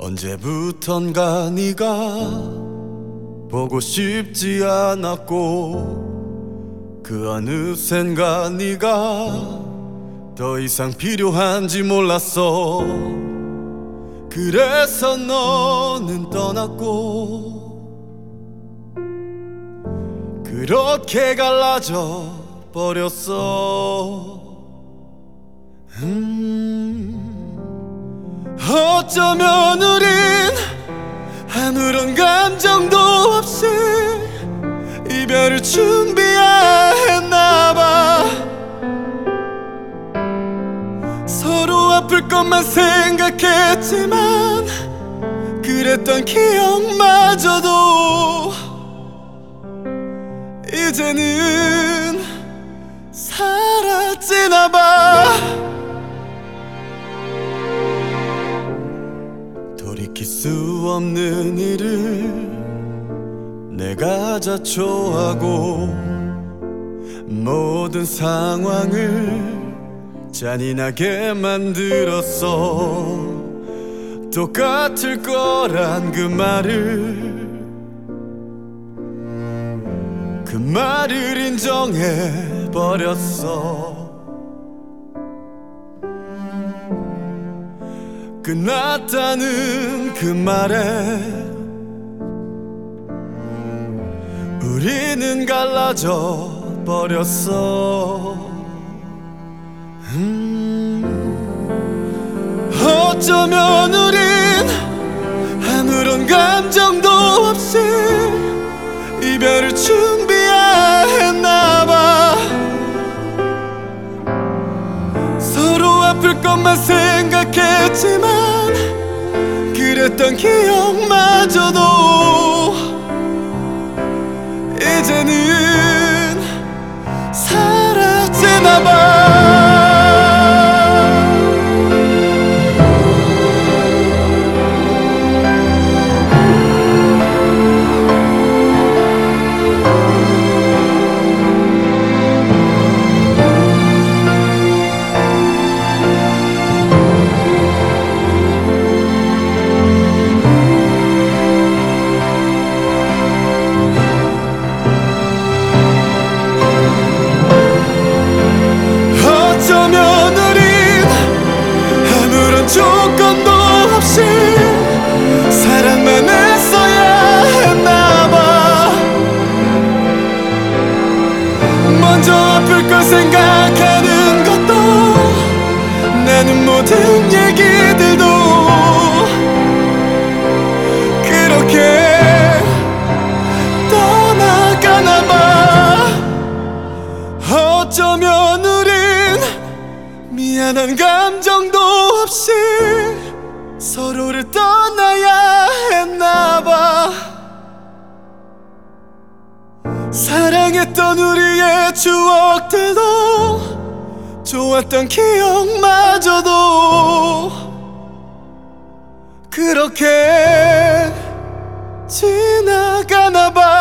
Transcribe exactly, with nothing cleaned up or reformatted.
언제부턴가 네가 보고 싶지 않았고 그 어느샌가 네가 더 이상 필요한지 몰랐어. 그래서 너는 떠났고 그렇게 갈라져 버렸어. 음 어쩌면 우린 아무런 감정도 없이 이별을 준비해야 했나봐. 서로 아플 것만 생각했지만 그랬던 기억마저도 이제는 사라지나봐. 돌이킬 수 없는 일을 내가 자초하고 모든 상황을 잔인하게 만들었어. 똑같을 거란 그 말을 그 말을 인정해버렸어. 끝났다는 그 말에 우리는 갈라져 버렸어. 음 어쩌면 우린 아무런 감정도 없이 이별을 준비해야 했나봐. 서로 아플 것만 생각했지만 그랬던 기억마저도 이제는 사라지나봐. 조건도 없이 사랑만 했어야 했나봐. 먼저 아플 걸 생각하는 것도 나는 모든 얘기들도 그렇게 떠나가나봐. 어쩌면 우린 미안한 감정도 없이 서로를 떠나야 했나봐. 사랑했던 우리의 추억들도 좋았던 기억마저도 그렇게 지나가나봐.